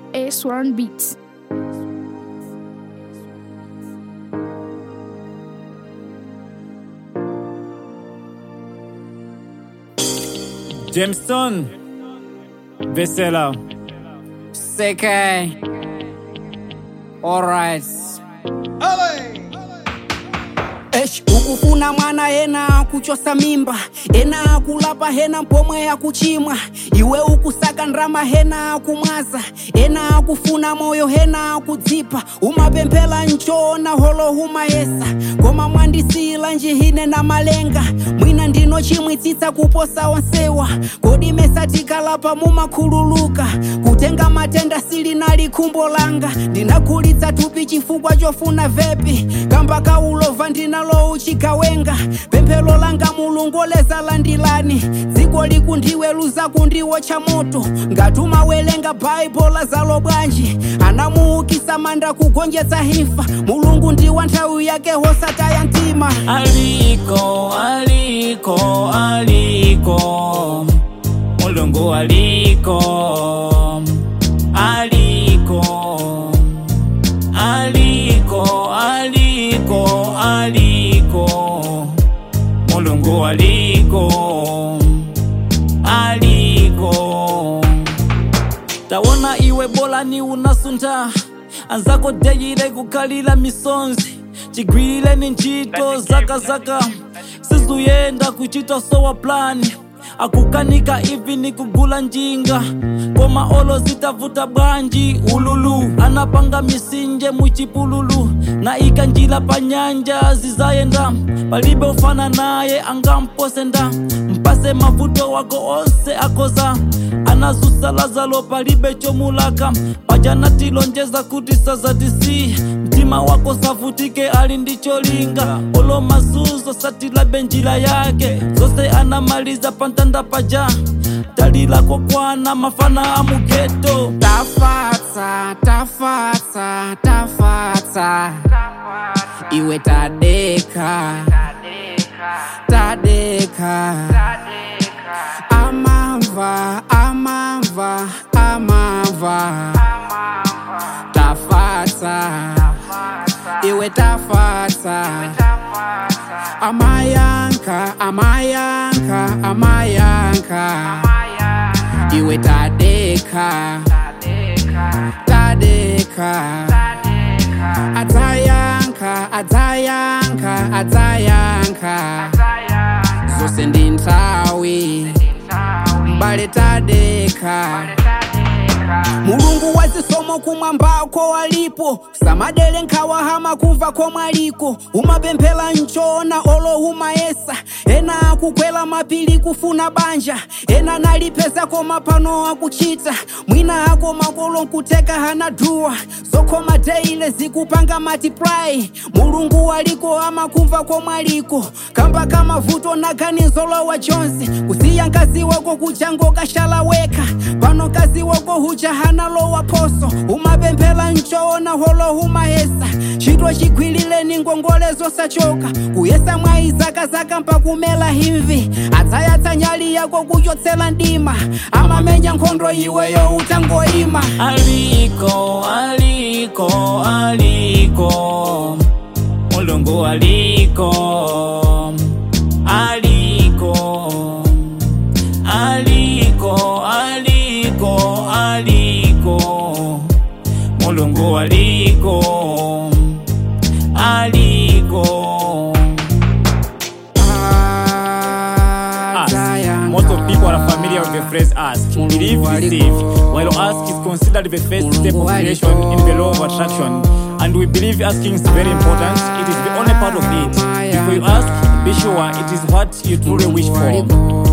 A1 Beats. Jameson Vesela Seke. Alright. Ukufuna mwana hena kuchosa mimba, hena kulapa hena mpomwe ya kuchimwa. Iwe ukusaka ndrama hena kumwaza, hena kufuna moyo hena kudzipa. Umapempela nchona holo humayesa, koma mwandisila njihine na malenga. Mwina ndino chimwitsitsa kuposa onsewa, kodi mesatika lapa mumakhululuka. Kutenga matenda sili nali khumbo langa, ndinakulitsa tupi chifukwa chofuna vepi. Kamba kaulova ndinalo uchikawenga, pemphelo langa mulungu leza landilani. Dziko likundiwe luza kundiwo cha moto, ngatuma welenga Bible zalo bwanji. Anamuukisa manda kugonjetsa hifa, mulungu ndiwa nthawi yake hosata ya mtima. Aliko, aliko, aliko, mulungu aliko, aliko, aliko, aliko, aliko, mulungu aliko, aliko. Tawona iwe bola ni unasunta, anzako dejire kukalila misonzi. Chigwile ni nchito zaka sizuyenda kuchita sowa plani. Akukanika ivi ni kugula njinga, koma olo zitavuta banji ululu. Anapanga misinje muchipululu, na ikanjila panyanja zizayenda. Palibe ufana naye angamposenda, mpase mavuto wako onse akoza. Anazusa lazalo palibe chomulaka, pajanati lonjeza kuti sazatisi. Mtima wako savutike alindicho linga, olo mazuzo satila benjila yake. Zose anamaliza pantanda paja, talila kwa kwana mafana amugeto. Tafatsa, tafatsa, tafatsa, iwe tadeka, tadeka. Amava, amava, amava, tafatsa, iwe tafatsa. Amayanka, amayanka, amayanka, iwe tadeka, tadeka. Atayanka, atayanka, atayanka, zose ndi nthawi, mbale tadeka. Mulungu wazisomo kumwambako walipo, samadele nkawa hama kumva kwa mwaliko. Umapemphela nchona olo humayesa, ena kukwela mapili kufuna banja. Ena nalipeza koma pano akuchita, mwina hako makolo nkuteka hana dua. Soko mateile zikupanga multiply, mulungu waliko hama kumva kwa mwaliko. Kamba kama vuto na kanizolo wa Jonsi, kusiya nkazi wako kuchango kashala weka. Pano kazi wako huja hana lo waposo, umapemphela nchona holo humayesa. Chitwa chikwilile ni ngongolezo sachoka, kuyesa mwai zaka mpakumela hivi. Atayatsa nyali yako kuchotsela ndima, amamenya nkhondo iweyo utangoima. Aliko, aliko, aliko, mulungu aliko, aliko, aliko, aliko, aliko, mulungu aliko, aliko. Most of people are familiar with the phrase ask, believe, receive, while ask is considered the first step of creation in the law of attraction. And we believe asking is very important. It is the only part of it. Before you ask, be sure it is what you truly wish for.